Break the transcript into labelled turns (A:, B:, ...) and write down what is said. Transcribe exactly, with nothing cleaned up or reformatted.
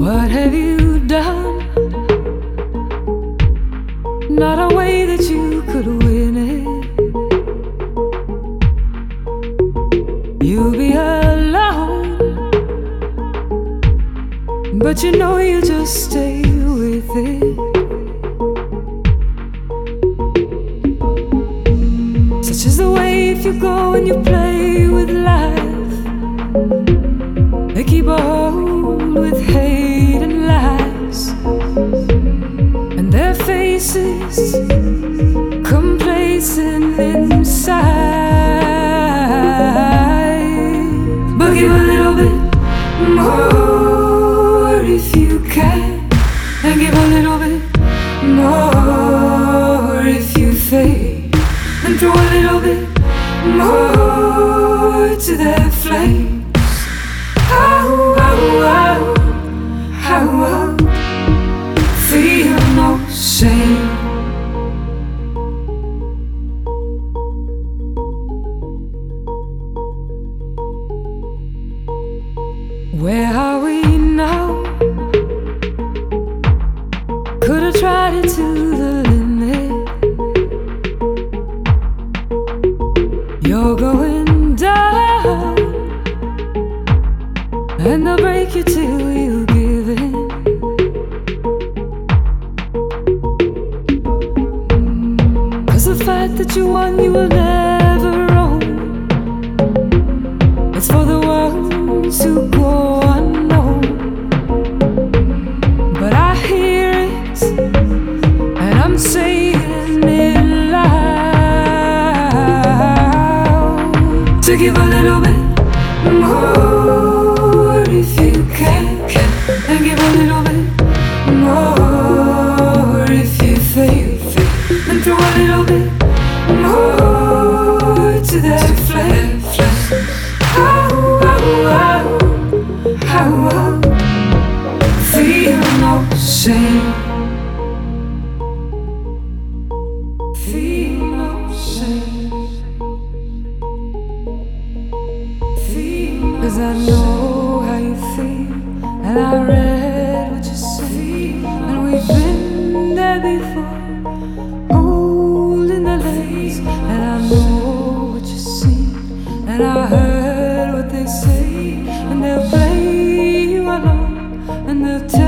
A: What have you done? Not a way that you could win it. You'll be alone, but you know you just stay with it. Such is the way if you go and you play with life. They keep a hold with hate and lies, and their faces complacent inside. But give a little bit more if you can, and give a little bit more if you fade, and throw a little bit more to their flames. How, how, how, how, feel no shame. Where are we now? Could've tried it to the limit. You're going down, and they'll break you till you give in. Cause the fact that you won, you will never own. It's for the ones who go unknown. But I hear it, and I'm saying it loud. To give a little bit more if you can, and give a little bit more if you fail, and throw a little bit more to that flame. How, how, how, how, feel no shame. Feel no shame. Feel, cause I know how you feel, and I read what you say, and we've been there before, holding the legs. And I know what you see, and I heard what they say, and they'll play you along, and they'll tell